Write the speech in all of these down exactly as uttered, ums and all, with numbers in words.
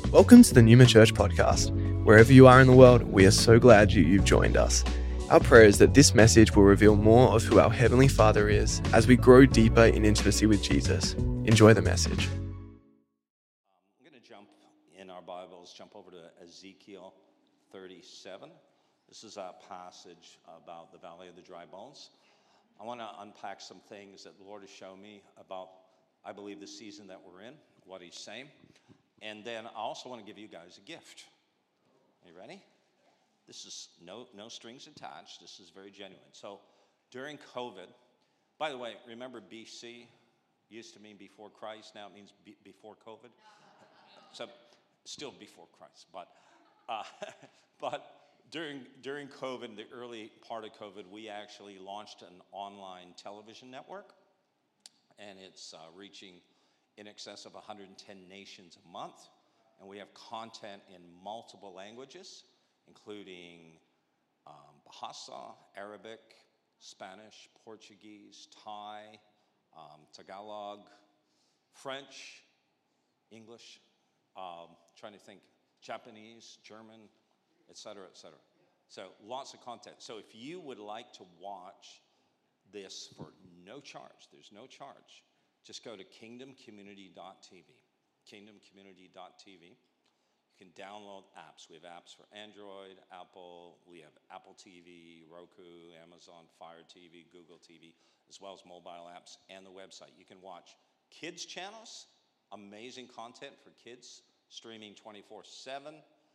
Welcome to the Numa Church podcast. Wherever you are in the world, we are so glad you, you've joined us. Our prayer is that this message will reveal more of who our Heavenly Father is as we grow deeper in intimacy with Jesus. Enjoy the message. I'm going to jump in our Bibles, jump over to Ezekiel thirty-seven. This is a passage about the Valley of the Dry Bones. I want to unpack some things that the Lord has shown me about, I believe, the season that we're in, what He's saying. And then I also want to give you guys a gift. Are you ready? This is no no strings attached. This is very genuine. So during COVID, by the way, remember B C used to mean before Christ. Now it means be, before COVID. So still before Christ. But uh, but during during COVID, the early part of COVID, we actually launched an online television network. And it's uh, reaching in excess of one hundred ten nations a month, and we have content in multiple languages, including um, Bahasa, Arabic, Spanish, Portuguese, Thai, um, Tagalog, French, English, um, trying to think, Japanese, German, et cetera, et cetera. So lots of content. So if you would like to watch this for no charge, there's no charge, just go to kingdom community dot t v, kingdom community dot t v. You can download apps. We have apps for Android, Apple. We have Apple T V, Roku, Amazon Fire T V, Google T V, as well as mobile apps and the website. You can watch kids channels, amazing content for kids, streaming twenty-four seven,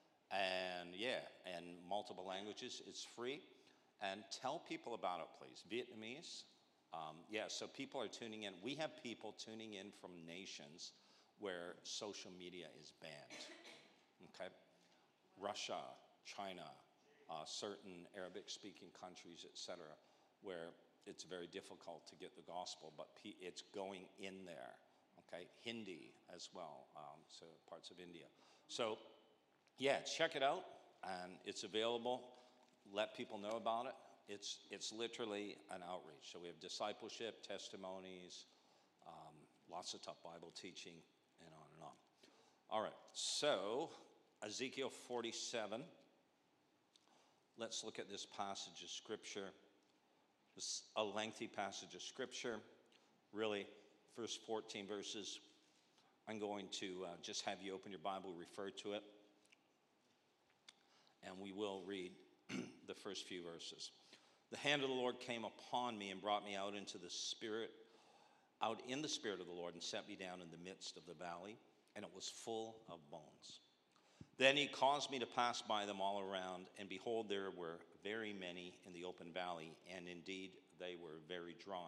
and yeah, and multiple languages. It's free. And tell people about it, please. Vietnamese. Um, yeah, so people are tuning in. We have people tuning in from nations where social media is banned, okay? Russia, China, uh, certain Arabic-speaking countries, et cetera, where it's very difficult to get the gospel, but pe- it's going in there, okay? Hindi as well, um, so parts of India. So, yeah, check it out, and it's available. Let people know about it. It's it's literally an outreach. So we have discipleship, testimonies, um, lots of tough Bible teaching, and on and on. All right, so Ezekiel forty-seven. Let's look at this passage of Scripture. It's a lengthy passage of Scripture. Really, first fourteen verses. I'm going to uh, just have you open your Bible, refer to it, and we will read the first few verses. The hand of the Lord came upon me and brought me out into the spirit, out in the spirit of the Lord, and set me down in the midst of the valley, and it was full of bones. Then he caused me to pass by them all around, and behold, there were very many in the open valley, and indeed they were very dry.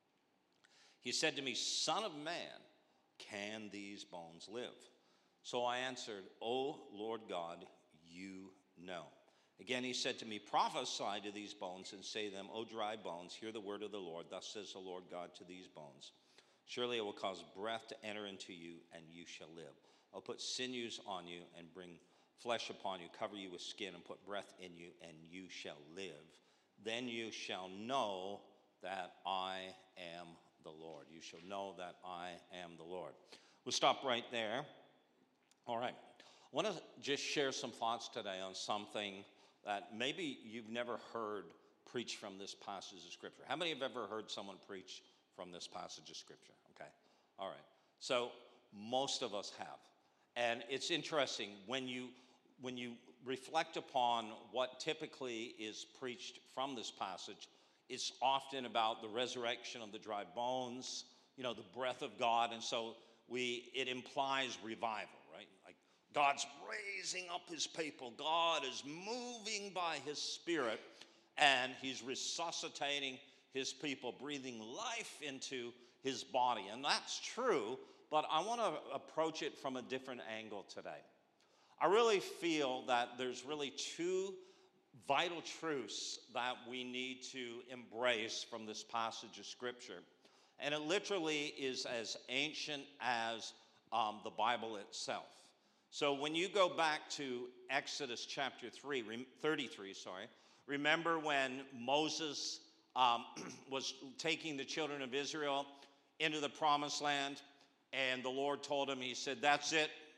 He said to me, Son of man, can these bones live? So I answered, O Lord God, you know. Again, he said to me, prophesy to these bones and say to them, O dry bones, hear the word of the Lord. Thus says the Lord God to these bones. Surely I will cause breath to enter into you, and you shall live. I'll put sinews on you and bring flesh upon you, cover you with skin and put breath in you, and you shall live. Then you shall know that I am the Lord. You shall know that I am the Lord. We'll stop right there. All right. I want to just share some thoughts today on something that maybe you've never heard preached from this passage of Scripture. How many have ever heard someone preach from this passage of Scripture? Okay, all right. So most of us have. And it's interesting, when you when you reflect upon what typically is preached from this passage, it's often about the resurrection of the dry bones, you know, the breath of God. And so we it implies revival, right? Like, God's raising up his people. God is moving by his Spirit, and he's resuscitating his people, breathing life into his body. And that's true, but I want to approach it from a different angle today. I really feel that there's really two vital truths that we need to embrace from this passage of Scripture. And it literally is as ancient as um, the Bible itself. So when you go back to Exodus chapter three, thirty-three, sorry, remember when Moses um, was taking the children of Israel into the promised land, and the Lord told him, he said, that's it,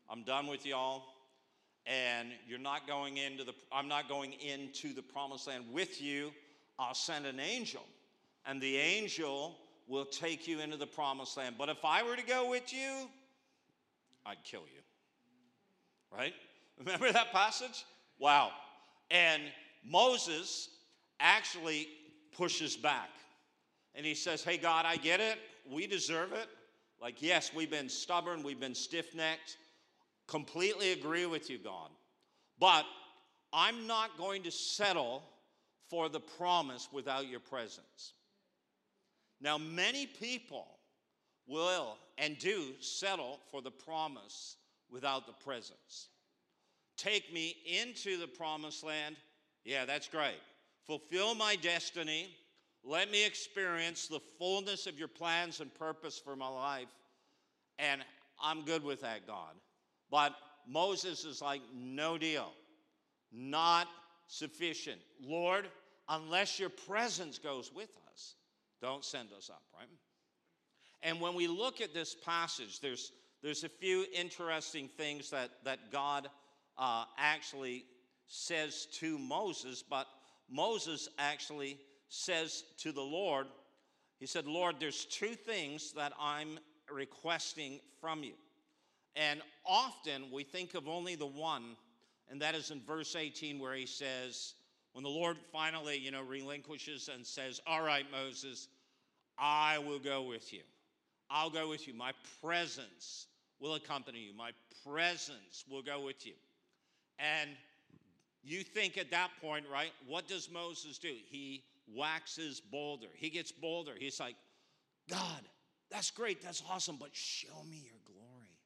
I'm done with y'all. And you're not going into the, I'm not going into the promised land with you. I'll send an angel. And the angel will take you into the promised land. But if I were to go with you, I'd kill you. Right? Remember that passage? Wow. And Moses actually pushes back. And he says, hey, God, I get it. We deserve it. Like, yes, we've been stubborn. We've been stiff-necked. Completely agree with you, God. But I'm not going to settle for the promise without your presence. Now, many people will and do settle for the promise without the presence. Take me into the promised land. Yeah, that's great. Fulfill my destiny. Let me experience the fullness of your plans and purpose for my life. And I'm good with that, God. But Moses is like, no deal. Not sufficient. Lord, unless your presence goes with us, don't send us up, right? And when we look at this passage, there's, there's a few interesting things that, that God uh, actually says to Moses, but Moses actually says to the Lord, he said, Lord, there's two things that I'm requesting from you. And often we think of only the one, and that is in verse eighteen where he says, when the Lord finally, you know, relinquishes and says, all right, Moses, I will go with you. I'll go with you. My presence will accompany you. My presence will go with you. And you think at that point, right, what does Moses do? He waxes bolder. He gets bolder. He's like, God, that's great. That's awesome. But show me your glory.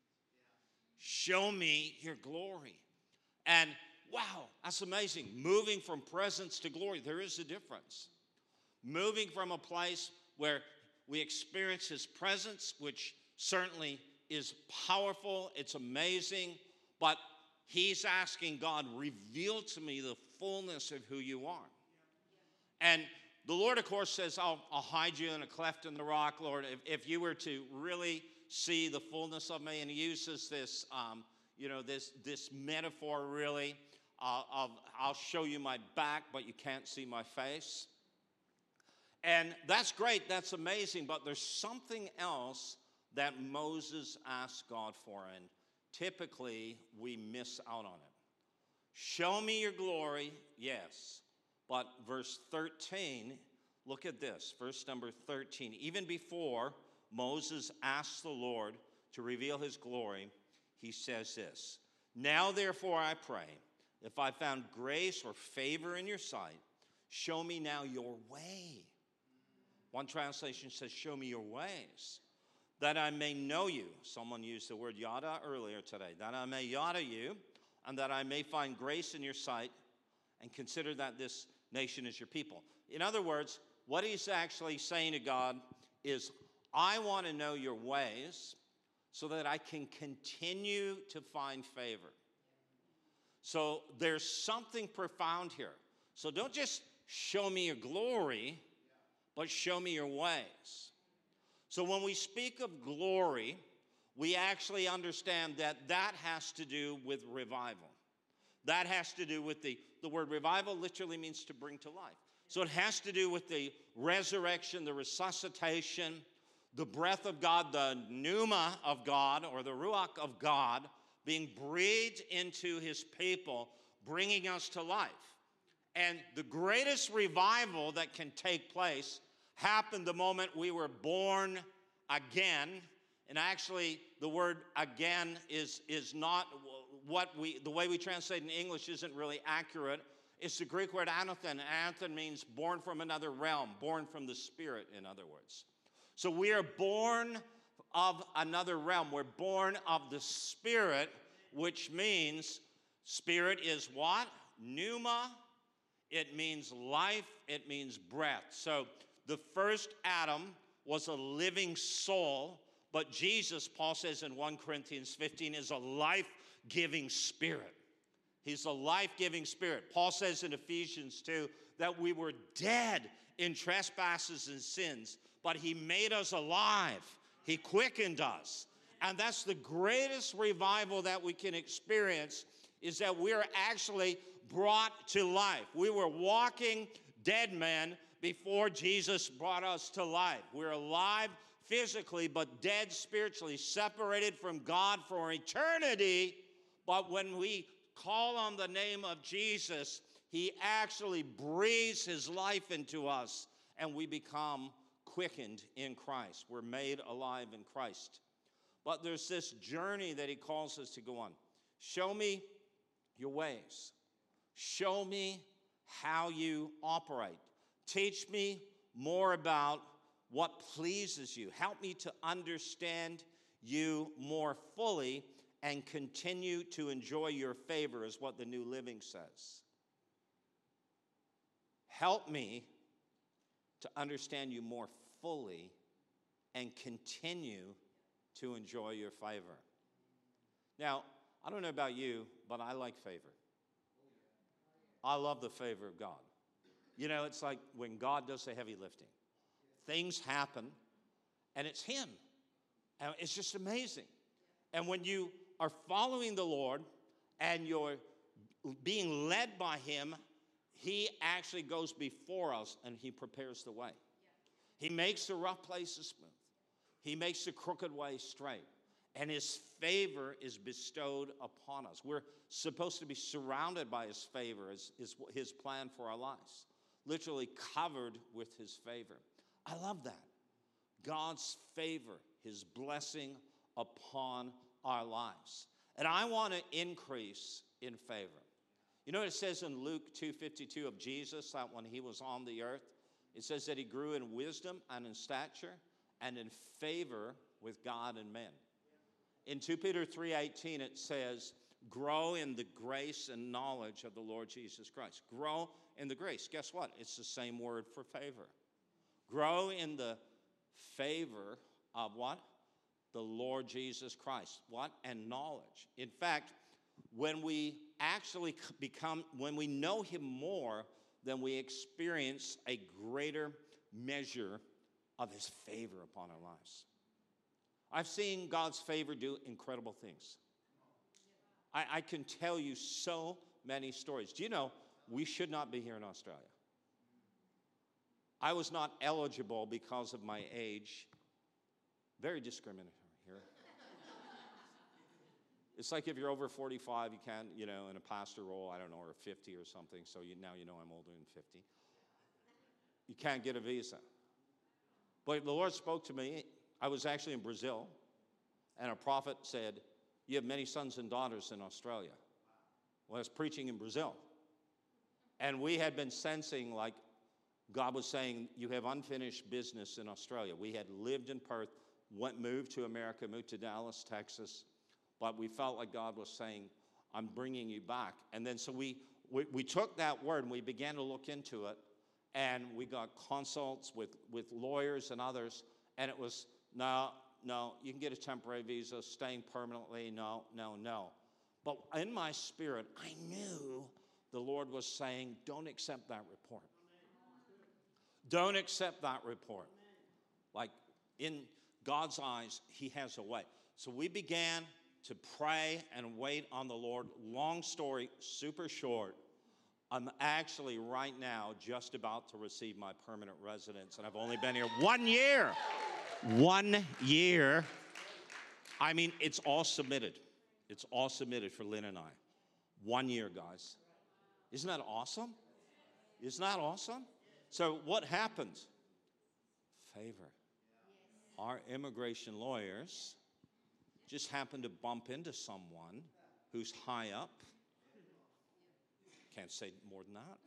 Show me your glory. And wow, that's amazing. Moving from presence to glory, there is a difference. Moving from a place where we experience his presence, which certainly is powerful, it's amazing, but he's asking God, reveal to me the fullness of who you are. And the Lord, of course, says, I'll, I'll hide you in a cleft in the rock, Lord. If, if you were to really see the fullness of me, and he uses this, um, you know, this, this metaphor really, uh, of I'll show you my back, but you can't see my face. And that's great, that's amazing, but there's something else that Moses asked God for, and typically we miss out on it. Show me your glory, yes. But verse thirteen, look at this, verse number thirteen. Even before Moses asked the Lord to reveal his glory, he says this, now therefore I pray, if I found grace or favor in your sight, show me now your way. One translation says, show me your ways, that I may know you. Someone used the word yada earlier today. That I may yada you, and that I may find grace in your sight, and consider that this nation is your people. In other words, what he's actually saying to God is, I want to know your ways so that I can continue to find favor. So there's something profound here. So don't just show me your glory, but show me your ways. So when we speak of glory, we actually understand that that has to do with revival. That has to do with the, the word revival literally means to bring to life. So it has to do with the resurrection, the resuscitation, the breath of God, the pneuma of God, or the ruach of God, being breathed into his people, bringing us to life. And the greatest revival that can take place happened the moment we were born again. And actually, the word again is, is not what we, the way we translate in English isn't really accurate. It's the Greek word anothen. Anothen means born from another realm, born from the Spirit, in other words. So we are born of another realm. We're born of the Spirit, which means Spirit is what? Pneuma. It means life. It means breath. So the first Adam was a living soul, but Jesus, Paul says in First Corinthians fifteen, is a life-giving spirit. He's a life-giving spirit. Paul says in Ephesians two that we were dead in trespasses and sins, but he made us alive. He quickened us. And that's the greatest revival that we can experience, is that we're actually brought to life. We were walking dead men before Jesus brought us to life. We're alive physically, but dead spiritually, separated from God for eternity. But when we call on the name of Jesus, he actually breathes his life into us, and we become quickened in Christ. We're made alive in Christ. But there's this journey that he calls us to go on. Show me your ways. Show me how you operate. Teach me more about what pleases you. Help me to understand you more fully and continue to enjoy your favor, is what the New Living says. Help me to understand you more fully and continue to enjoy your favor. Now, I don't know about you, but I like favor. I love the favor of God. You know, it's like when God does the heavy lifting. Things happen, and it's him. And it's just amazing. And when you are following the Lord and you're being led by him, he actually goes before us and he prepares the way. He makes the rough places smooth. He makes the crooked way straight. And his favor is bestowed upon us. We're supposed to be surrounded by his favor, is, is his plan for our lives. Literally covered with his favor. I love that. God's favor, his blessing upon our lives. And I want to increase in favor. You know what it says in Luke two fifty-two of Jesus, that when he was on the earth, it says that he grew in wisdom and in stature and in favor with God and men. In two Peter three eighteen, it says, grow in the grace and knowledge of the Lord Jesus Christ. Grow in the grace. Guess what? It's the same word for favor. Grow in the favor of what? The Lord Jesus Christ. What? And knowledge. In fact, when we actually become, when we know him more, then we experience a greater measure of his favor upon our lives. I've seen God's favor do incredible things. I, I can tell you so many stories. Do you know, we should not be here in Australia. I was not eligible because of my age. Very discriminatory here. It's like if you're over forty-five, you can't, you know, in a pastor role, I don't know, or fifty or something, so you, now you know I'm older than fifty. You can't get a visa. But the Lord spoke to me. I was actually in Brazil, and a prophet said, you have many sons and daughters in Australia. Well, I was preaching in Brazil. And we had been sensing like God was saying, you have unfinished business in Australia. We had lived in Perth, went, moved to America, moved to Dallas, Texas. But we felt like God was saying, I'm bringing you back. And then so we, we, we took that word and we began to look into it. And we got consults with, with lawyers and others. And it was, no, no, you can get a temporary visa, staying permanently, no, no, no. But in my spirit, I knew the Lord was saying, don't accept that report. Don't accept that report. Like in God's eyes, he has a way. So we began to pray and wait on the Lord. Long story, super short. I'm actually right now just about to receive my permanent residence, and I've only been here one year. One year. I mean, it's all submitted. It's all submitted for Lynn and I. One year, guys. Isn't that awesome? Isn't that awesome? So what happened? Favor. Our immigration lawyers just happened to bump into someone who's high up. Can't say more than that.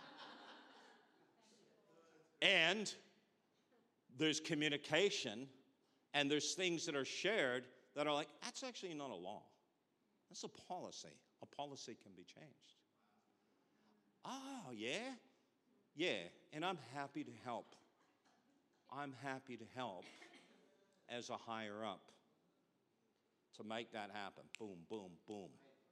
And there's communication, and there's things that are shared that are like, that's actually not a law. That's a policy. A policy can be changed. Oh, yeah? Yeah, and I'm happy to help. I'm happy to help as a higher up to make that happen. Boom, boom, boom.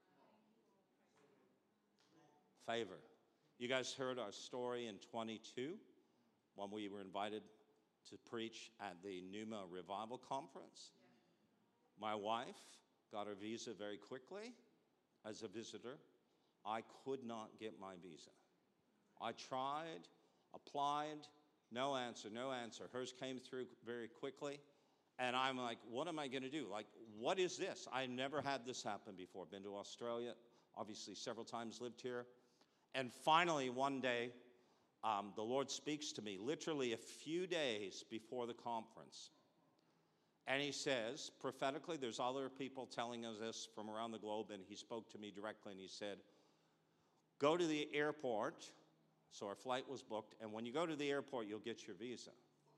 Favor. You guys heard our story in twenty-two when we were invited to preach at the Numa Revival Conference. My wife got her visa very quickly as a visitor. I could not get my visa. I tried, applied, no answer, no answer. Hers came through very quickly. And I'm like, what am I going to do? Like, what is this? I never had this happen before. Been to Australia, obviously several times, lived here. And finally, one day, um, the Lord speaks to me, literally a few days before the conference. And he says, prophetically, there's other people telling us this from around the globe, and he spoke to me directly, and he said, go to the airport. So our flight was booked, and when you go to the airport, you'll get your visa.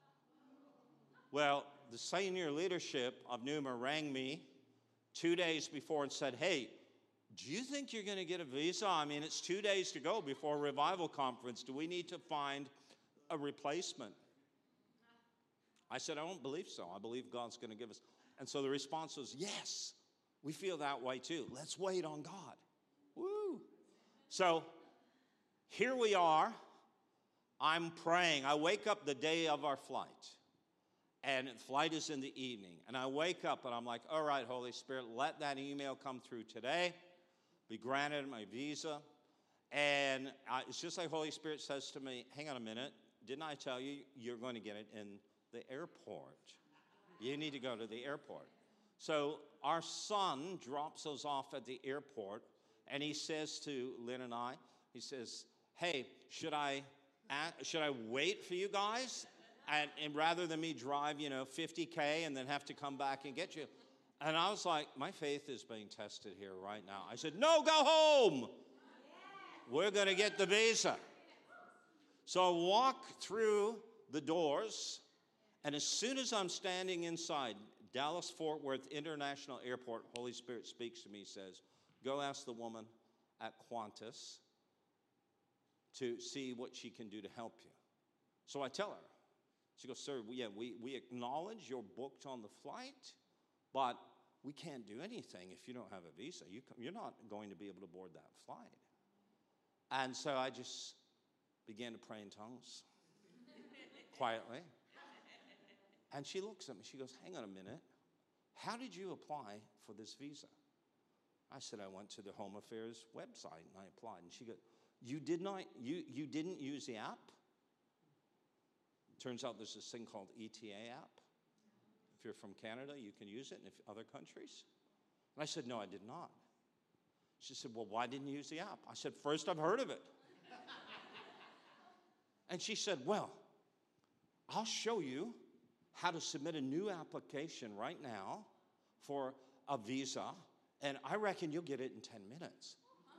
Well, the senior leadership of Numa rang me two days before and said, hey, do you think you're going to get a visa? I mean, it's two days to go before a revival conference. Do we need to find a replacement? I said, I don't believe so. I believe God's going to give us. And so the response was, yes, we feel that way too. Let's wait on God. Woo. So here we are. I'm praying. I wake up the day of our flight. And the flight is in the evening. And I wake up and I'm like, all right, Holy Spirit, let that email come through today. Be granted my visa. And I, it's just like Holy Spirit says to me, hang on a minute. Didn't I tell you you're going to get it in the airport? You need to go to the airport. So our son drops us off at the airport. And he says to Lynn and I, he says, hey, should I, should I wait for you guys? And, and rather than me drive, you know, fifty K and then have to come back and get you. And I was like, my faith is being tested here right now. I said, no, go home. We're going to get the visa. So I walk through the doors, and as soon as I'm standing inside Dallas-Fort Worth International Airport, Holy Spirit speaks to me, says, go ask the woman at Qantas to see what she can do to help you. So I tell her. She goes, sir, yeah, we, we acknowledge you're booked on the flight, but we can't do anything if you don't have a visa. You, you're not going to be able to board that flight. And so I just began to pray in tongues, quietly. And she looks at me. She goes, hang on a minute. How did you apply for this visa? I said, I went to the Home Affairs website and I applied. And she goes, you did not, you, you didn't use the app? Turns out there's this thing called E T A app. If you're from Canada, you can use it in other countries. And I said, no, I did not. She said, well, why didn't you use the app? I said, first I've heard of it. And she said, well, I'll show you how to submit a new application right now for a visa, and I reckon you'll get it in ten minutes.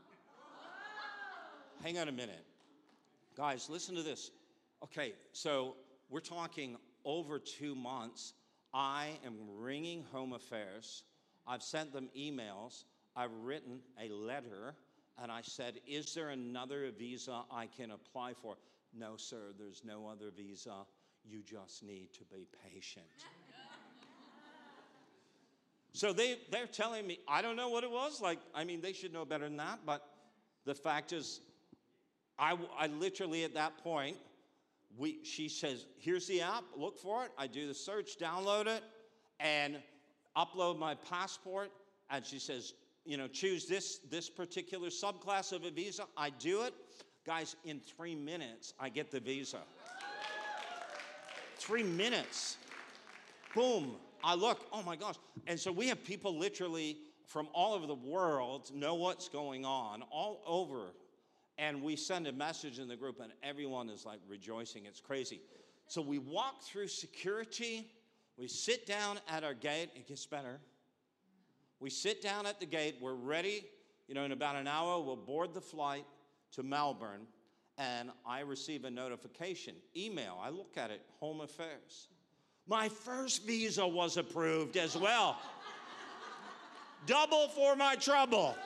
Hang on a minute. Guys, listen to this. Okay, so we're talking over two months. I am ringing Home Affairs. I've sent them emails. I've written a letter, and I said, is there another visa I can apply for? No, sir, there's no other visa. You just need to be patient. So they, they're telling me, I don't know what it was. Like, I mean, they should know better than that, but the fact is, I, I literally at that point, We, she says, here's the app, look for it. I do the search, download it, and upload my passport. And she says, you know, choose this, this particular subclass of a visa. I do it. Guys, in three minutes, I get the visa. Three minutes. Boom. I look, oh my gosh. And so we have people literally from all over the world know what's going on, all over. And we send a message in the group, and everyone is like rejoicing. It's crazy. So we walk through security. We sit down at our gate. It gets better. We sit down at the gate. We're ready. You know, in about an hour, we'll board the flight to Melbourne. And I receive a notification, email. I look at it, Home Affairs. My first visa was approved as well. Double for my trouble.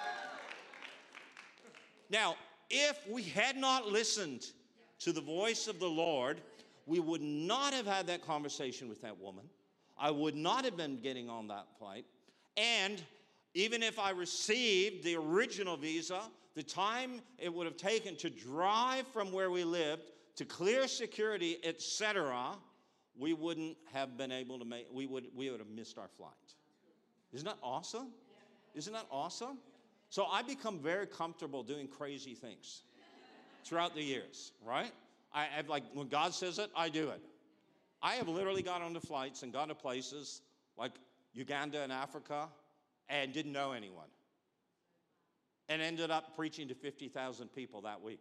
Now, if we had not listened to the voice of the Lord, we would not have had that conversation with that woman. I would not have been getting on that flight. And even if I received the original visa, the time it would have taken to drive from where we lived to clear security, et cetera, we wouldn't have been able to make, we would, we would have missed our flight. Isn't that awesome? Isn't that awesome? So I become very comfortable doing crazy things throughout the years, right? I have like, when God says it, I do it. I have literally got on the flights and gone to places like Uganda and Africa and didn't know anyone. And ended up preaching to fifty thousand people that week.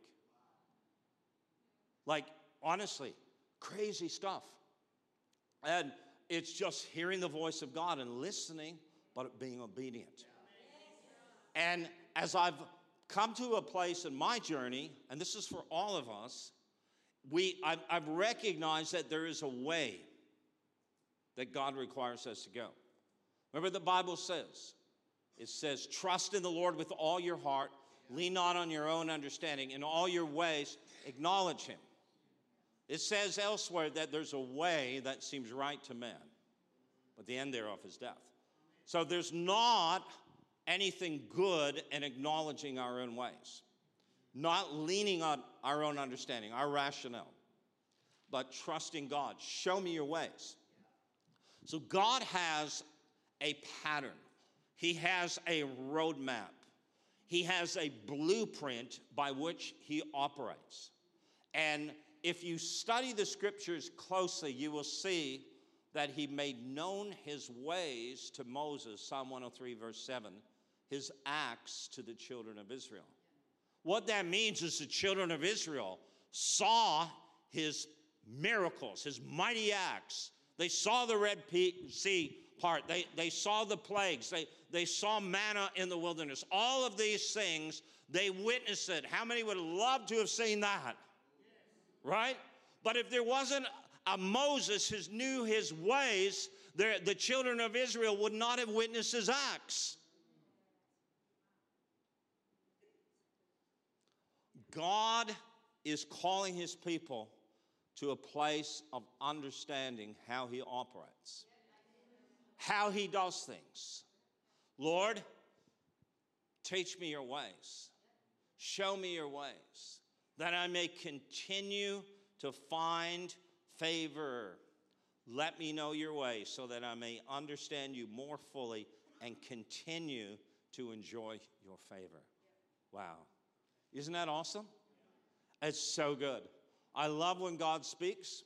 Like, honestly, crazy stuff. And it's just hearing the voice of God and listening, but being obedient. And as I've come to a place in my journey, and this is for all of us, we I've, I've recognized that there is a way that God requires us to go. Remember the Bible says, it says, trust in the Lord with all your heart, lean not on your own understanding, in all your ways acknowledge him. It says elsewhere that there's a way that seems right to man, but the end thereof is death. So there's not anything good in acknowledging our own ways, not leaning on our own understanding, our rationale, but trusting God. Show me your ways. So God has a pattern. He has a roadmap. He has a blueprint by which he operates. And if you study the scriptures closely, you will see that he made known his ways to Moses, Psalm one oh three, verse seven, his acts to the children of Israel. What that means is the children of Israel saw his miracles, his mighty acts. They saw the Red Sea part. They, they saw the plagues. They, they saw manna in the wilderness. All of these things, they witnessed it. How many would love to have seen that? Right? But if there wasn't a Moses who knew his ways, the children of Israel would not have witnessed his acts. God is calling his people to a place of understanding how he operates, how he does things. Lord, teach me your ways. Show me your ways, that I may continue to find favor. Let me know your ways so that I may understand you more fully and continue to enjoy your favor. Wow. Isn't that awesome? It's so good. I love when God speaks.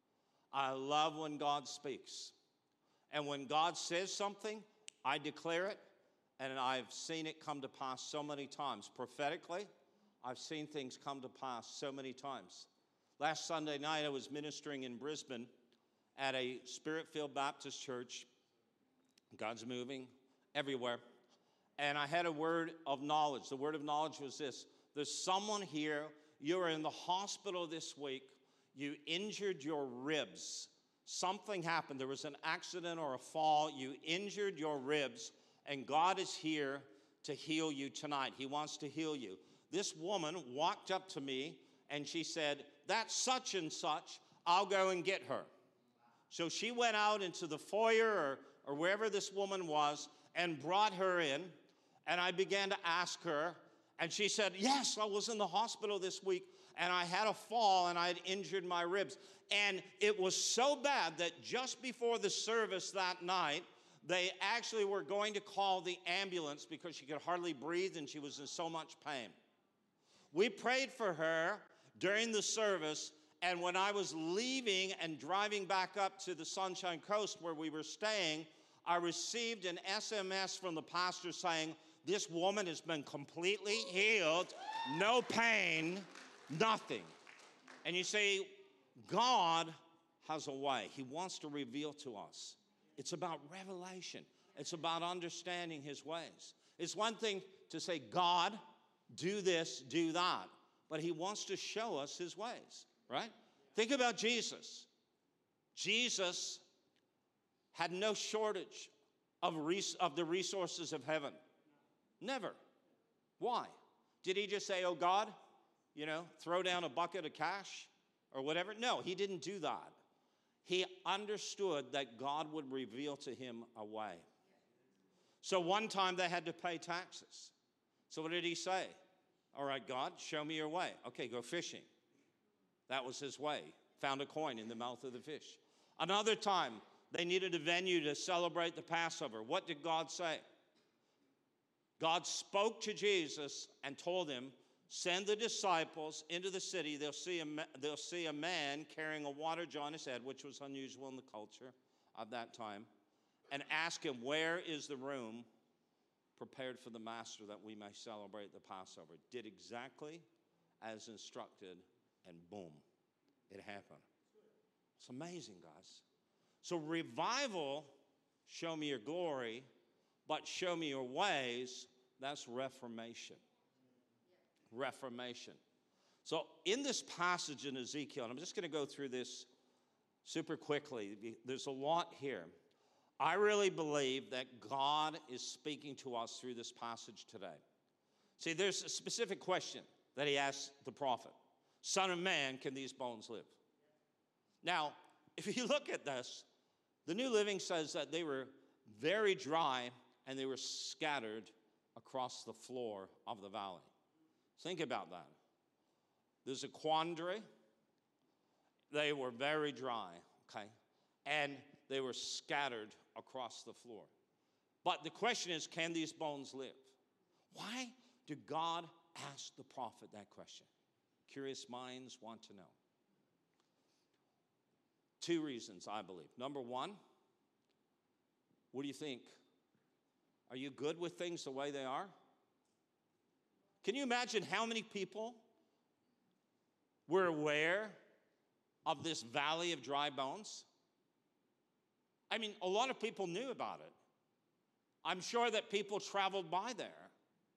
I love when God speaks. And when God says something, I declare it, and I've seen it come to pass so many times. Prophetically, I've seen things come to pass so many times. Last Sunday night, I was ministering in Brisbane at a Spirit-filled Baptist church. God's moving everywhere. And I had a word of knowledge. The word of knowledge was this. There's someone here, you're in the hospital this week, you injured your ribs. Something happened. There was an accident or a fall. You injured your ribs, and God is here to heal you tonight. He wants to heal you. This woman walked up to me, and she said, that's such and such. I'll go and get her. So she went out into the foyer or, or wherever this woman was and brought her in, and I began to ask her, and she said, yes, I was in the hospital this week, and I had a fall, and I had injured my ribs. And it was so bad that just before the service that night, they actually were going to call the ambulance because she could hardly breathe, and she was in so much pain. We prayed for her during the service, and when I was leaving and driving back up to the Sunshine Coast where we were staying, I received an S M S from the pastor saying, this woman has been completely healed, no pain, nothing. And you say, God has a way. He wants to reveal to us. It's about revelation. It's about understanding his ways. It's one thing to say, God, do this, do that. But he wants to show us his ways, right? Think about Jesus. Jesus had no shortage of, res- of the resources of heaven. Never. Why? Did he just say, oh, God, you know, throw down a bucket of cash or whatever? No, he didn't do that. He understood that God would reveal to him a way. So one time they had to pay taxes. So what did he say? All right, God, show me your way. Okay, go fishing. That was his way. Found a coin in the mouth of the fish. Another time, They needed a venue to celebrate the Passover. What did God say? God spoke to Jesus and told him, send the disciples into the city. They'll see, a, they'll see a man carrying a water jar on his head, which was unusual in the culture of that time, and ask him, where is the room prepared for the master that we may celebrate the Passover? Did exactly as instructed, and boom, it happened. It's amazing, guys. So revival, show me your glory, but show me your ways, that's reformation. Reformation. So in this passage in Ezekiel, and I'm just going to go through this super quickly. There's a lot here. I really believe that God is speaking to us through this passage today. See, there's a specific question that he asked the prophet. Son of man, can these bones live? Now, if you look at this, the New Living says that they were very dry and they were scattered across the floor of the valley. Think about that. There's a quandary. They were very dry, okay? And they were scattered across the floor. But the question is, can these bones live? Why did God ask the prophet that question? Curious minds want to know. Two reasons, I believe. Number one, what do you think? Are you good with things the way they are? Can you imagine how many people were aware of this valley of dry bones? I mean, a lot of people knew about it. I'm sure that people traveled by there.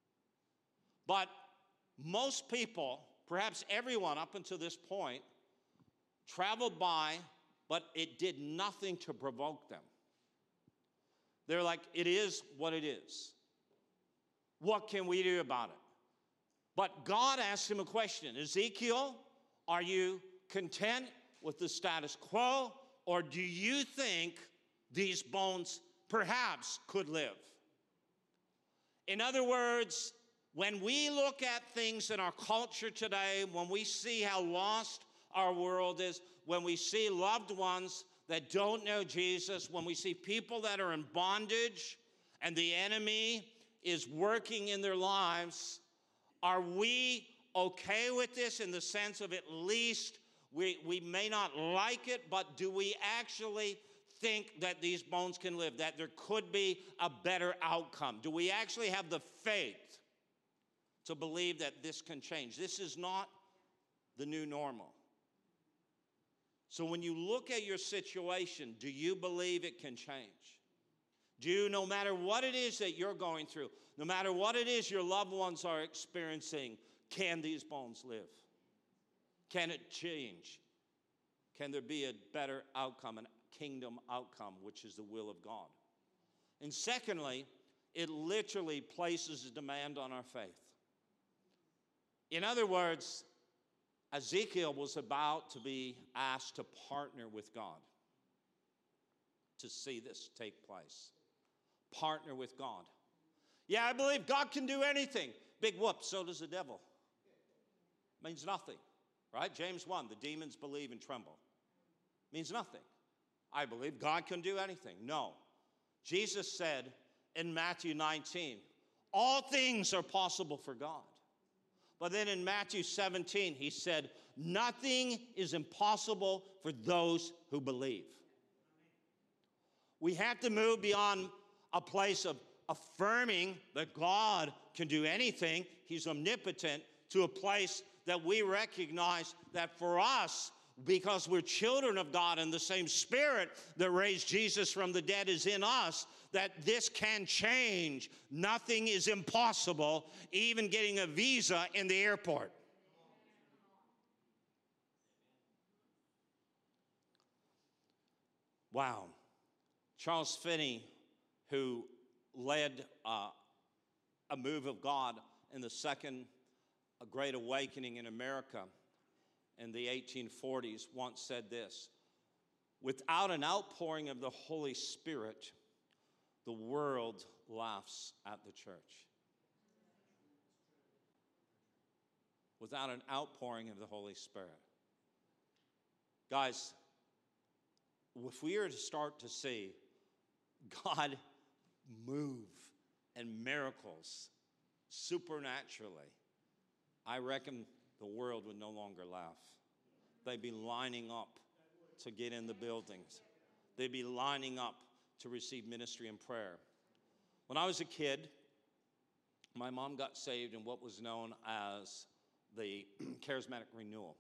But most people, perhaps everyone up until this point, traveled by, but it did nothing to provoke them. They're like, it is what it is. What can we do about it? But God asked him a question. Ezekiel, are you content with the status quo, or do you think these bones perhaps could live? In other words, when we look at things in our culture today, when we see how lost our world is, when we see loved ones that don't know Jesus, when we see people that are in bondage and the enemy is working in their lives, are we okay with this in the sense of at least we, we may not like it, but do we actually think that these bones can live, that there could be a better outcome? Do we actually have the faith to believe that this can change? This is not the new normal. So when you look at your situation, do you believe it can change? Do you, no matter what it is that you're going through, no matter what it is your loved ones are experiencing, can these bones live? Can it change? Can there be a better outcome, a kingdom outcome, which is the will of God? And secondly, it literally places a demand on our faith. In other words, Ezekiel was about to be asked to partner with God to see this take place. Partner with God. Yeah, I believe God can do anything. Big whoop, so does the devil. Means nothing, right? James one, the demons believe and tremble. Means nothing. I believe God can do anything. No. Jesus said in Matthew nineteen, all things are possible for God. But then in Matthew seventeen, he said, nothing is impossible for those who believe. We have to move beyond a place of affirming that God can do anything, he's omnipotent, to a place that we recognize that for us, because we're children of God and the same Spirit that raised Jesus from the dead is in us, that this can change. Nothing is impossible, even getting a visa in the airport. Wow. Charles Finney, who led uh, a move of God in the Second Great Awakening in America in the eighteen forties, once said this: without an outpouring of the Holy Spirit, the world laughs at the church. Without an outpouring of the Holy Spirit. Guys, if we are to start to see God move and miracles supernaturally, I reckon the world would no longer laugh. They'd be lining up to get in the buildings. They'd be lining up to receive ministry and prayer. When I was a kid, my mom got saved in what was known as the Charismatic Renewal.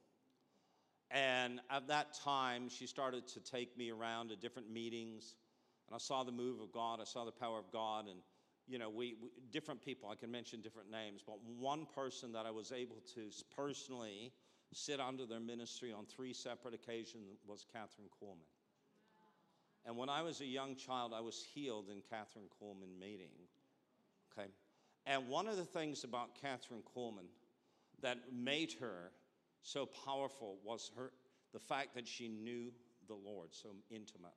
And at that time, she started to take me around to different meetings, and I saw the move of God. I saw the power of God, and you know, we, we different people. I can mention different names, but one person that I was able to personally sit under their ministry on three separate occasions was Catherine Coleman. And when I was a young child, I was healed in Catherine Coleman meeting. Okay, and one of the things about Catherine Coleman that made her so powerful was her the fact that she knew the Lord so intimately.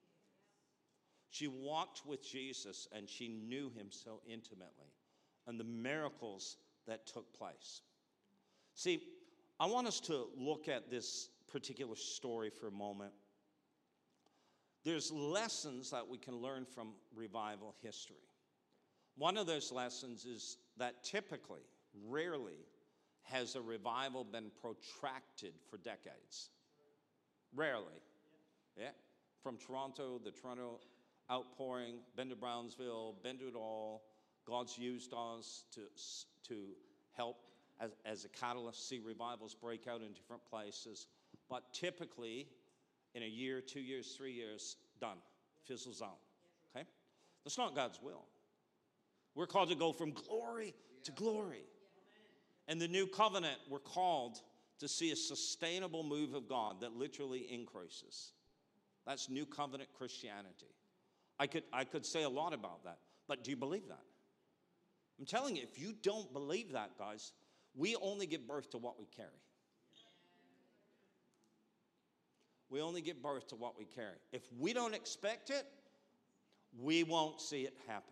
She walked with Jesus and she knew him so intimately, and the miracles that took place. See, I want us to look at this particular story for a moment. There's lessons that we can learn from revival history. One of those lessons is that typically, rarely, has a revival been protracted for decades? Rarely. Yeah. From Toronto, the Toronto outpouring, been to Brownsville, been to it all. God's used us to, to help as, as a catalyst, see revivals break out in different places. But typically, in a year, two years, three years, done. Fizzles out. Okay? That's not God's will. We're called to go from glory to glory. And the new covenant, we're called to see a sustainable move of God that literally increases. That's new covenant Christianity. I could, I could say a lot about that, but do you believe that? I'm telling you, if you don't believe that, guys, we only give birth to what we carry. We only give birth to what we carry. If we don't expect it, we won't see it happen.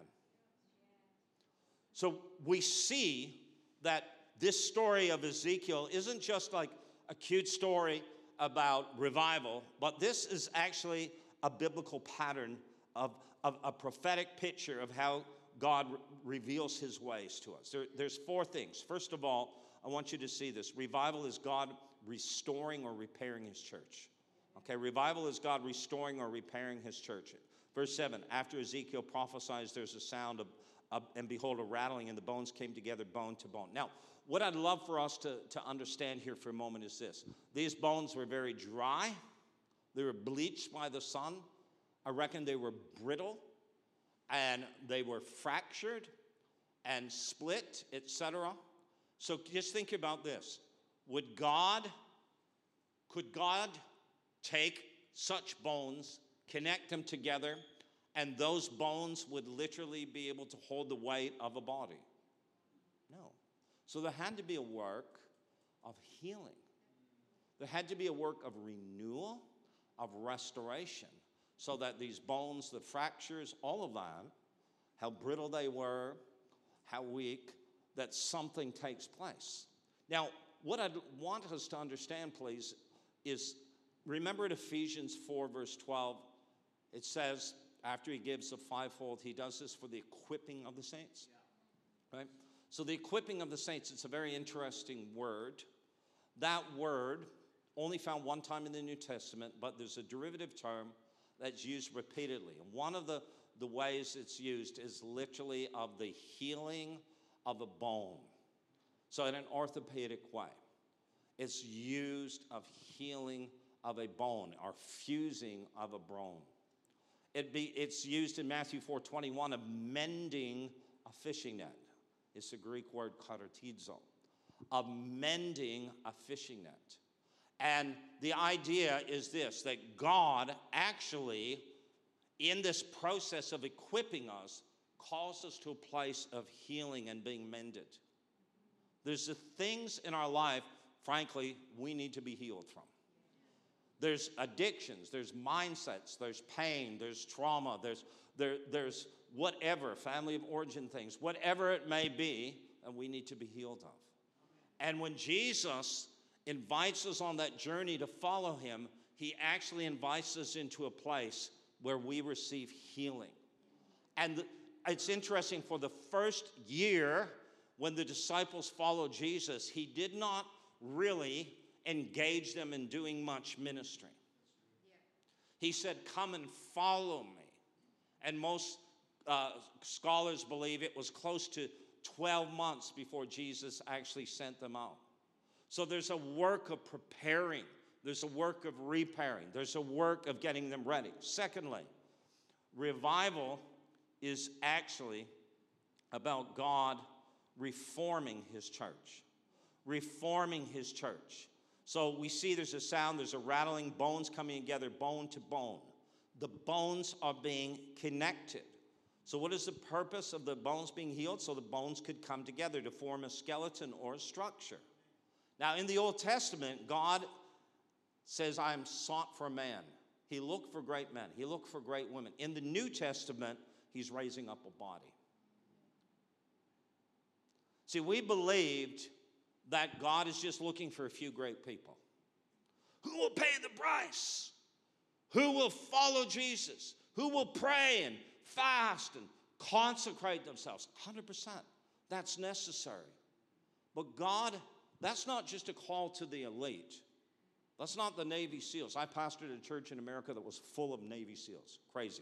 So we see that this story of Ezekiel isn't just like a cute story about revival, but this is actually a biblical pattern of, of a prophetic picture of how God re- reveals his ways to us. There, there's four things. First of all, I want you to see this. Revival is God restoring or repairing his church. Okay, revival is God restoring or repairing his church. Verse seven, after Ezekiel prophesies, there's a sound of, of, and behold, a rattling, and the bones came together, bone to bone. Now, what I'd love for us to, to understand here for a moment is this. These bones were very dry. They were bleached by the sun. I reckon they were brittle, and they were fractured and split, et cetera. So just think about this. Would God, could God take such bones, connect them together, and those bones would literally be able to hold the weight of a body? No. So there had to be a work of healing. There had to be a work of renewal, of restoration, so that these bones, the fractures, all of that, how brittle they were, how weak, that something takes place. Now, what I want us to understand, please, is remember in Ephesians four, verse twelve, it says, after he gives the fivefold, he does this for the equipping of the saints. Yeah. Right? So the equipping of the saints, it's a very interesting word. That word only found one time in the New Testament, but there's a derivative term that's used repeatedly. And one of the, the ways it's used is literally of the healing of a bone. So in an orthopedic way, it's used of healing of a bone or fusing of a bone. It be, it's used in Matthew four twenty-one of mending a fishing net. It's the Greek word katartizo, of mending a fishing net. And the idea is this, that God actually, in this process of equipping us, calls us to a place of healing and being mended. There's the things in our life, frankly, we need to be healed from. There's addictions, there's mindsets, there's pain, there's trauma, there's, there, there's whatever, family of origin things, whatever it may be, and we need to be healed of. And when Jesus invites us on that journey to follow him, he actually invites us into a place where we receive healing. And it's interesting, for the first year when the disciples followed Jesus, he did not really engage them in doing much ministry. He said, come and follow me. And most uh, scholars believe it was close to twelve months before Jesus actually sent them out. So there's a work of preparing. There's a work of repairing. There's a work of getting them ready. Secondly, revival is actually about God reforming his church. Reforming his church. So we see there's a sound, there's a rattling, bones coming together, bone to bone. The bones are being connected. So what is the purpose of the bones being healed? So the bones could come together to form a skeleton or a structure. Now in the Old Testament, God says, I am sought for man. He looked for great men. He looked for great women. In the New Testament, he's raising up a body. See, we believed that God is just looking for a few great people. Who will pay the price? Who will follow Jesus? Who will pray and fast and consecrate themselves? one hundred percent. That's necessary. But God, that's not just a call to the elite. That's not the Navy SEALs. I pastored a church in America that was full of Navy SEALs. Crazy.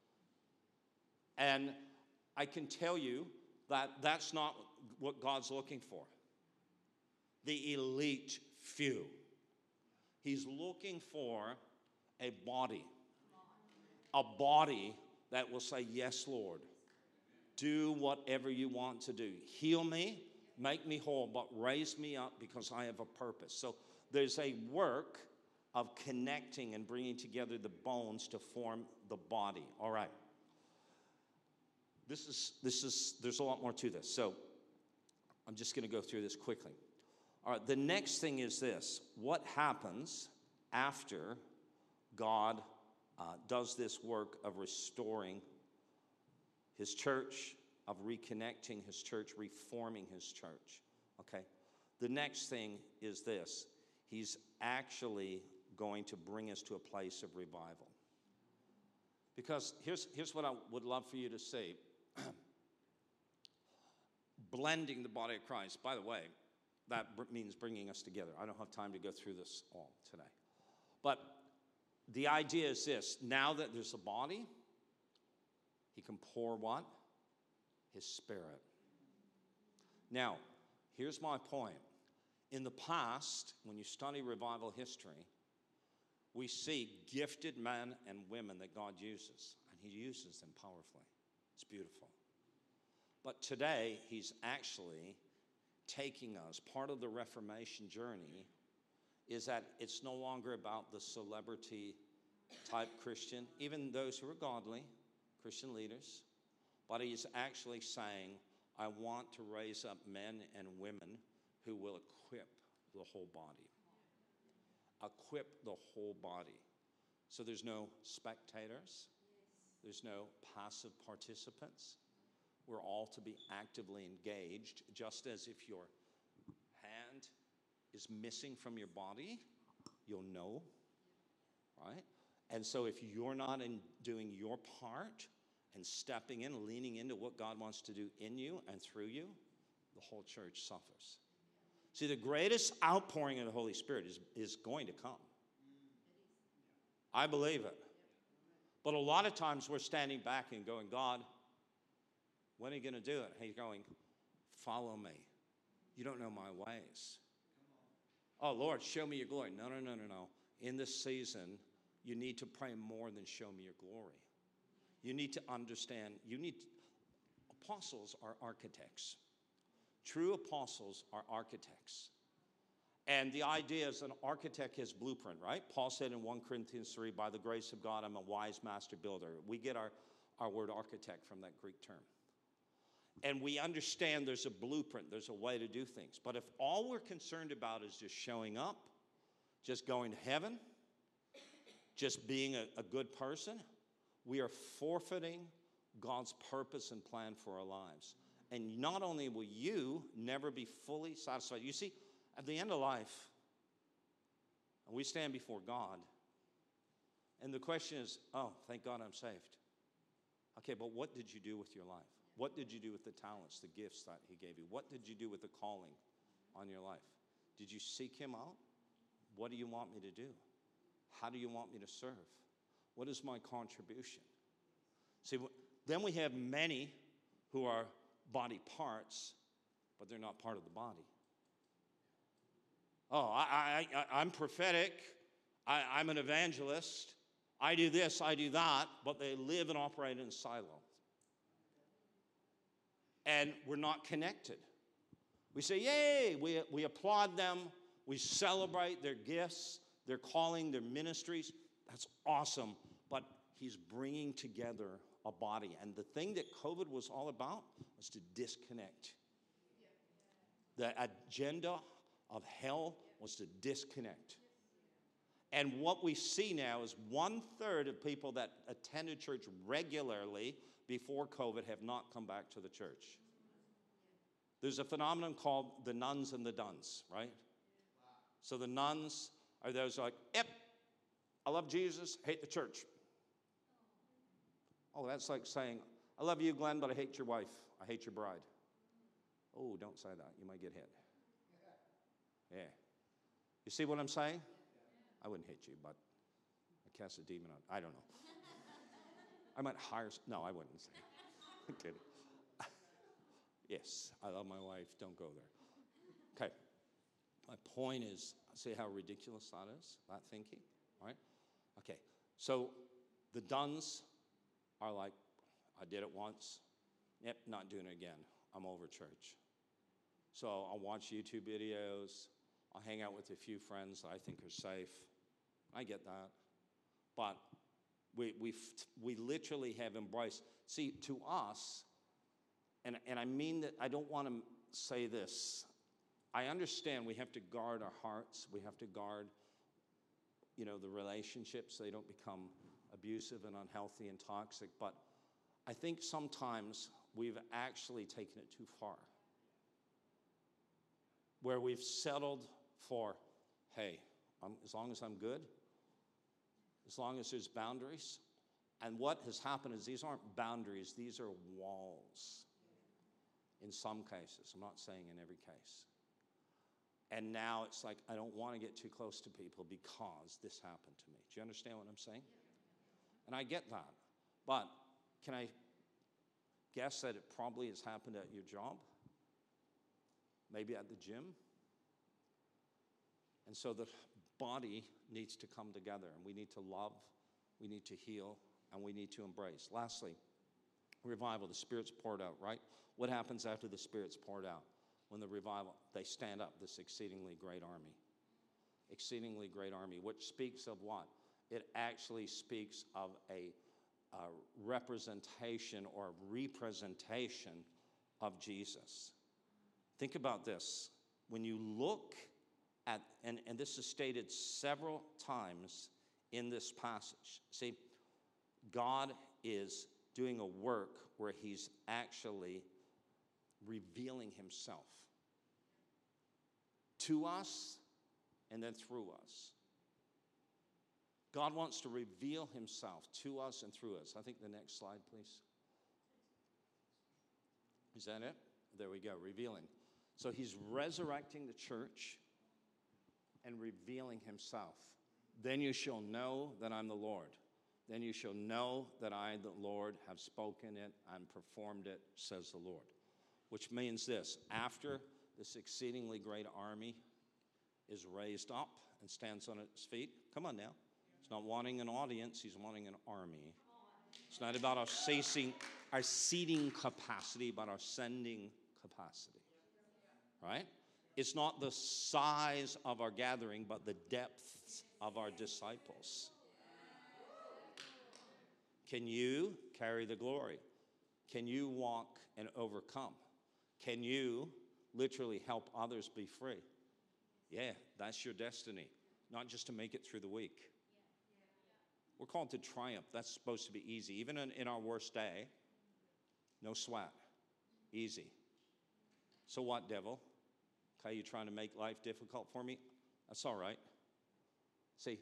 And I can tell you that that's not what God's looking for. The elite few. He's looking for a body. A body that will say, yes, Lord. Do whatever you want to do. Heal me, make me whole, but raise me up because I have a purpose. So there's a work of connecting and bringing together the bones to form the body. All right. This is, this is, there's a lot more to this. So I'm just going to go through this quickly. All right, the next thing is this. What happens after God uh, does this work of restoring his church, of reconnecting his church, reforming his church? Okay. The next thing is this. He's actually going to bring us to a place of revival. Because here's, here's what I would love for you to see. Blending the body of Christ. By the way, that br- means bringing us together. I don't have time to go through this all today. But the idea is this. Now that there's a body, he can pour what? His Spirit. Now, here's my point. In the past, when you study revival history, we see gifted men and women that God uses, and he uses them powerfully. It's beautiful. But today, he's actually taking us. Part of the Reformation journey is that it's no longer about the celebrity type Christian, even those who are godly, Christian leaders, but he's actually saying, I want to raise up men and women who will equip the whole body. Equip the whole body. So there's no spectators. There's no passive participants. We're all to be actively engaged, just as if your hand is missing from your body, you'll know, right? And so if you're not in doing your part and stepping in, leaning into what God wants to do in you and through you, the whole church suffers. See, the greatest outpouring of the Holy Spirit is, is going to come. I believe it. But a lot of times we're standing back and going, God, when are you going to do it? He's going, follow me. You don't know my ways. Oh, Lord, show me your glory. No, no, no, no, no. In this season, you need to pray more than show me your glory. You need to understand, you need, apostles are architects. True apostles are architects. And the idea is an architect has blueprint, right? Paul said in First Corinthians three, by the grace of God, I'm a wise master builder. We get our, our word architect from that Greek term. And we understand there's a blueprint, there's a way to do things. But if all we're concerned about is just showing up, just going to heaven, just being a, a good person, we are forfeiting God's purpose and plan for our lives. And not only will you never be fully satisfied. You see, at the end of life, and we stand before God, And the question is, oh, thank God I'm saved. Okay, but what did you do with your life? What did you do with the talents, the gifts that he gave you? What did you do with the calling on your life? Did you seek him out? What do you want me to do? How do you want me to serve? What is my contribution? See, then we have many who are body parts, but they're not part of the body. Oh, I, I, I, I'm prophetic. I, I'm an evangelist. I do this, I do that, but they live and operate in silos. And we're not connected. We say, yay, we, we applaud them. We celebrate their gifts, their calling, their ministries. That's awesome. But he's bringing together a body. And the thing that COVID was all about was to disconnect. The agenda of hell was to disconnect. And what we see now is one third of people that attended church regularly before COVID have not come back to the church. There's a phenomenon called the nuns and the duns, right? So the nuns are those like, yep, I love Jesus, hate the church. Oh, that's like saying, I love you, Glenn, but I hate your wife. I hate your bride. Oh, don't say that. You might get hit. Yeah. You see what I'm saying? I wouldn't hit you, but I cast a demon out. I don't know. I might hire, no, I wouldn't say. I'm kidding. Yes, I love my wife. Don't go there. Okay. My point is, see how ridiculous that is, that thinking, all right? Okay, so the duns are like, I did it once. Yep, not doing it again. I'm over church. So I'll watch YouTube videos. I'll hang out with a few friends that I think are safe. I get that. But we we we literally have embraced. See, to us, and, and I mean that, I don't want to say this. I understand we have to guard our hearts. We have to guard, you know, the relationships. They don't become abusive and unhealthy and toxic. But I think sometimes we've actually taken it too far. Where we've settled for, hey, I'm, as long as I'm good, as long as there's boundaries. And what has happened is these aren't boundaries, these are walls. In some cases, I'm not saying in every case. And now it's like, I don't want to get too close to people because this happened to me. Do you understand what I'm saying? And I get that. But can I guess that it probably has happened at your job? Maybe at the gym? And so the body needs to come together, and we need to love, we need to heal, and we need to embrace. Lastly, revival, the Spirit's poured out, right? What happens after the Spirit's poured out? When the revival, they stand up, this exceedingly great army. Exceedingly great army, which speaks of what? It actually speaks of a, a representation or representation of Jesus. Think about this. When you look at, and, and this is stated several times in this passage. See, God is doing a work where he's actually revealing himself to us and then through us. God wants to reveal himself to us and through us. I think the next slide, please. Is that it? There we go, revealing. So he's resurrecting the church and revealing himself. Then you shall know that I'm the Lord. Then you shall know that I, the Lord, have spoken it and performed it, says the Lord. Which means this, after this exceedingly great army is raised up and stands on its feet, come on now. He's not wanting an audience, he's wanting an army. It's not about our seating, our seating capacity, but our sending capacity. Right? It's not the size of our gathering, but the depths of our disciples. Can you carry the glory? Can you walk and overcome? Can you literally help others be free? Yeah, that's your destiny. Not just to make it through the week. We're called to triumph. That's supposed to be easy. Even in, in our worst day, no sweat. Easy. So what, devil? Okay, you trying to make life difficult for me? That's all right. See,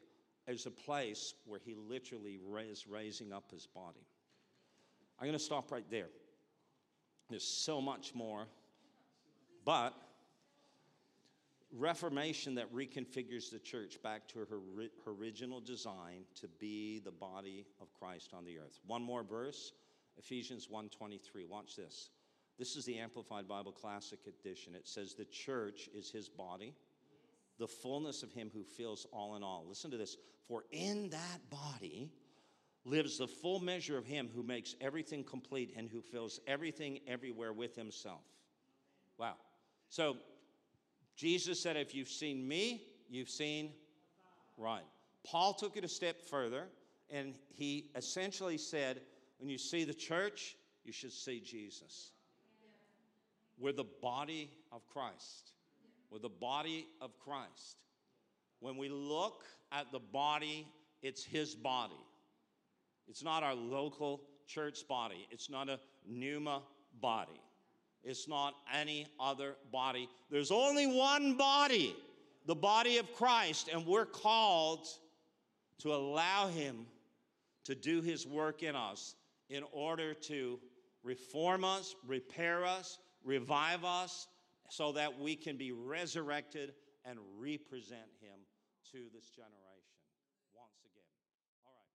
is a place where he literally is raising up his body. I'm going to stop right there. There's so much more, but Reformation that reconfigures the church back to her, her original design to be the body of Christ on the earth. One more verse, Ephesians one twenty-three. Watch this. This is the Amplified Bible Classic Edition. It says, the church is his body, the fullness of him who fills all in all. Listen to this. For in that body lives the full measure of him who makes everything complete and who fills everything everywhere with himself. Wow. So Jesus said, if you've seen me, you've seen, right. Paul took it a step further, and he essentially said, when you see the church, you should see Jesus. We're the body of Christ. We're the body of Christ. When we look at the body, it's his body. It's not our local church body. It's not a pneuma body. It's not any other body. There's only one body, the body of Christ, and we're called to allow him to do his work in us in order to reform us, repair us, revive us, so that we can be resurrected and represent him to this generation once again. All right.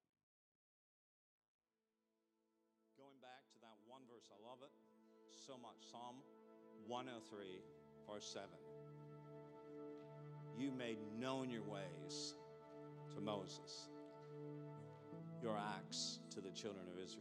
Going back to that one verse, I love it so much. Psalm one oh three, verse seven. You made known your ways to Moses, your acts to the children of Israel.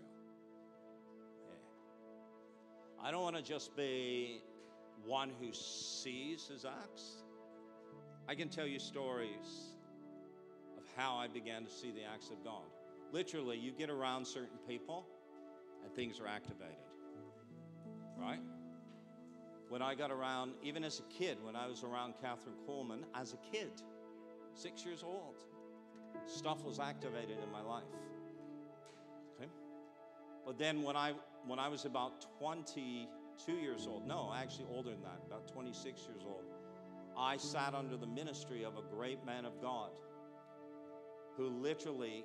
Yeah. I don't want to just be one who sees his acts. I can tell you stories of how I began to see the acts of God. Literally, you get around certain people and things are activated. Right? When I got around, even as a kid, when I was around Catherine Coleman, as a kid, six years old, stuff was activated in my life. Okay? But then when I when I was about twenty-two years old, no, actually older than that, about twenty-six years old, I sat under the ministry of a great man of God who literally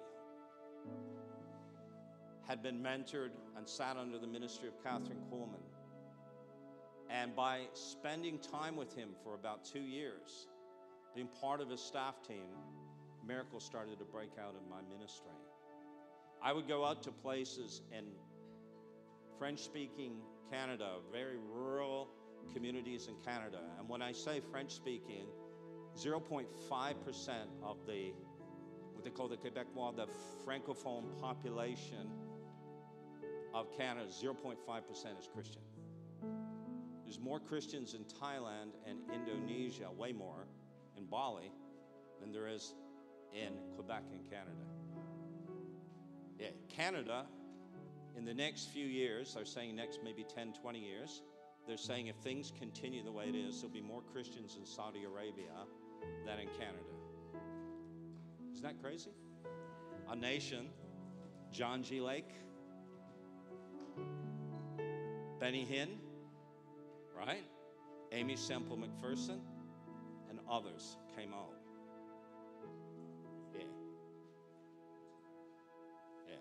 had been mentored and sat under the ministry of Catherine Coleman. And by spending time with him for about two years, being part of his staff team, miracles started to break out in my ministry. I would go out to places in French-speaking Canada, very rural communities in Canada. And when I say French-speaking, zero point five percent of the, what they call the Québécois, the Francophone population of Canada, zero point five percent is Christian. There's more Christians in Thailand and Indonesia, way more, in Bali, than there is in Quebec and Canada. Yeah, Canada, in the next few years, they're saying next maybe ten, twenty years, they're saying if things continue the way it is, there'll be more Christians in Saudi Arabia than in Canada. Isn't that crazy? A nation, John G. Lake, Benny Hinn, right? Amy Semple McPherson, and others came out. Yeah. Yeah.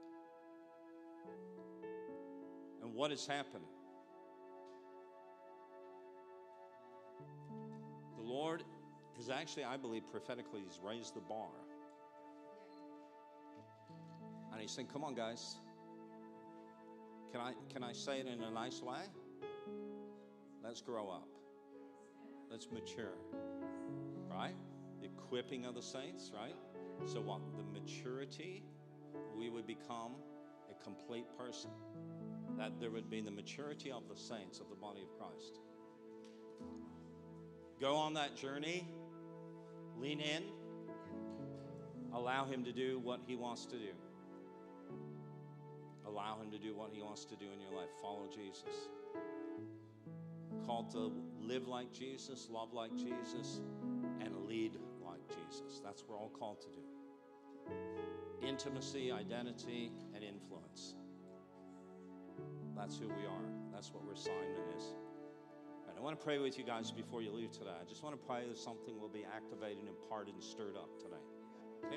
And what has happened? The Lord has actually, I believe, prophetically, he's raised the bar. And he's saying, come on, guys. Can I, can I say it in a nice way? Let's grow up. Let's mature. Right? The equipping of the saints, right? So what? The maturity, we would become a complete person. That there would be the maturity of the saints of the body of Christ. Go on that journey. Lean in. Allow him to do what he wants to do. Allow him to do what he wants to do in your life. Follow Jesus. Called to live like Jesus, love like Jesus, and lead like Jesus. That's what we're all called to do. Intimacy, identity, and influence. That's who we are. That's what our assignment is. And I want to pray with you guys before you leave today. I just want to pray that something will be activated, imparted, and stirred up today. Okay?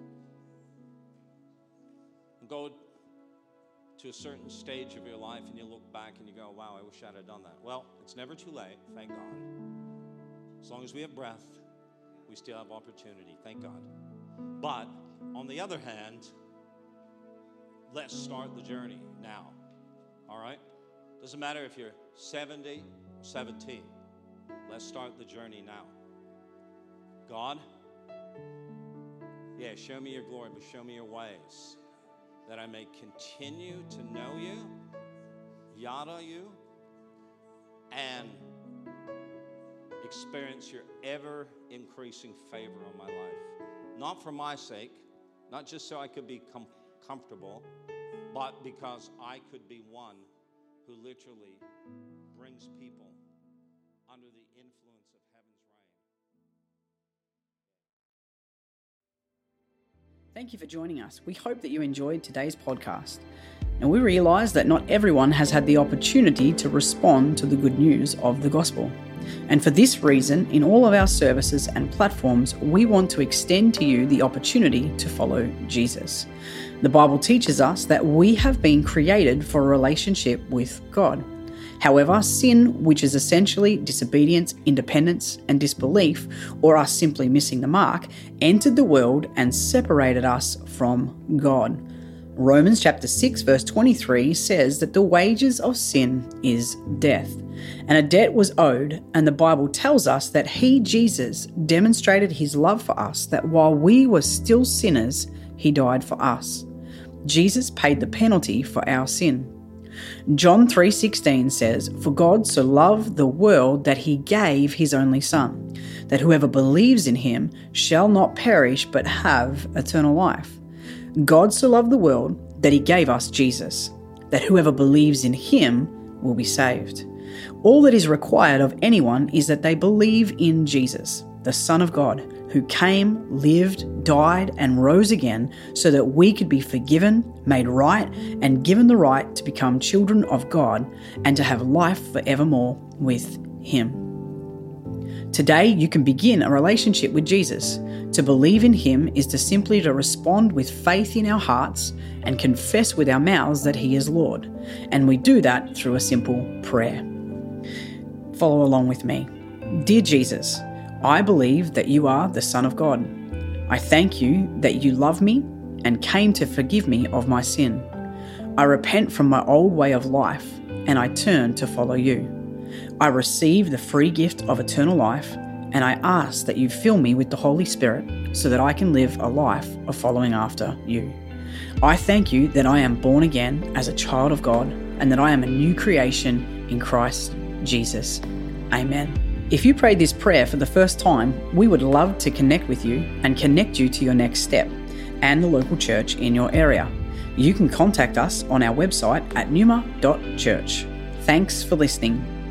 Go to a certain stage of your life and you look back and you go, wow, I wish I'd have done that. Well, it's never too late, thank God. As long as we have breath, we still have opportunity, thank God. But on the other hand, let's start the journey now. All right? Doesn't matter if you're seventy or seventeen. Let's start the journey now. God, yeah, show me your glory, but show me your ways, that I may continue to know you, yada you, and experience your ever-increasing favor on my life. Not for my sake, not just so I could be com- comfortable, but because I could be one who literally brings people under the influence of heaven's reign. Thank you for joining us. We hope that you enjoyed today's podcast. And we realize that not everyone has had the opportunity to respond to the good news of the gospel. And for this reason, in all of our services and platforms, we want to extend to you the opportunity to follow Jesus. The Bible teaches us that we have been created for a relationship with God. However, sin, which is essentially disobedience, independence, and disbelief, or us simply missing the mark, entered the world and separated us from God. Romans chapter six verse twenty-three says that the wages of sin is death, and a debt was owed, and the Bible tells us that he, Jesus, demonstrated his love for us, that while we were still sinners, he died for us. Jesus paid the penalty for our sin. John three sixteen says, "For God so loved the world that he gave his only Son, that whoever believes in him shall not perish but have eternal life." God so loved the world that he gave us Jesus, that whoever believes in him will be saved. All that is required of anyone is that they believe in Jesus, the Son of God, who came, lived, died, and rose again so that we could be forgiven, made right, and given the right to become children of God and to have life forevermore with him. Today, you can begin a relationship with Jesus. To believe in him is to simply to respond with faith in our hearts and confess with our mouths that he is Lord. And we do that through a simple prayer. Follow along with me. Dear Jesus, I believe that you are the Son of God. I thank you that you love me and came to forgive me of my sin. I repent from my old way of life and I turn to follow you. I receive the free gift of eternal life, and I ask that you fill me with the Holy Spirit so that I can live a life of following after you. I thank you that I am born again as a child of God and that I am a new creation in Christ Jesus. Amen. If you prayed this prayer for the first time, we would love to connect with you and connect you to your next step and the local church in your area. You can contact us on our website at numa dot church. Thanks for listening.